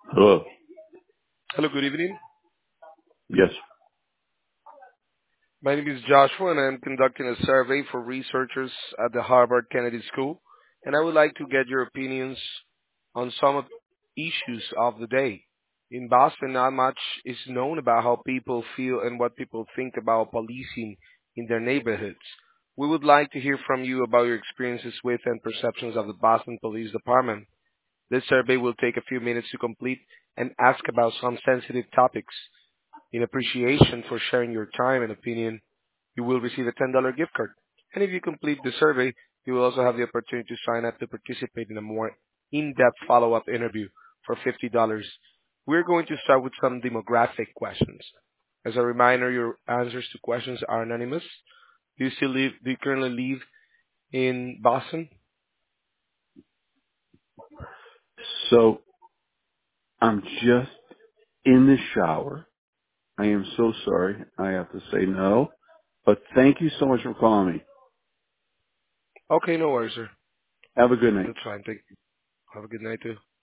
Hello. Hello, good evening. Yes. My name is Joshua, and I'm conducting a survey for researchers at the Harvard Kennedy School, and I would like to get your opinions on some of issues of the day. In Boston, not much is known about how people feel and what people think about policing in their neighborhoods. We would like to hear from you about your experiences with and perceptions of the Boston Police Department. This survey will take a few minutes to complete and ask about some sensitive topics. In appreciation for sharing your time and opinion, you will receive a $10 gift card. And if you complete the survey, you will also have the opportunity to sign up to participate in a more in-depth follow-up interview for $50. We're going to start with some demographic questions. As a reminder, your answers to questions are anonymous. Do you currently live in Boston? So I'm just in the shower. I am so sorry. I have to say no. But thank you so much for calling me. Okay, no worries, sir. Have a good night. That's fine. Thank you. Have a good night too.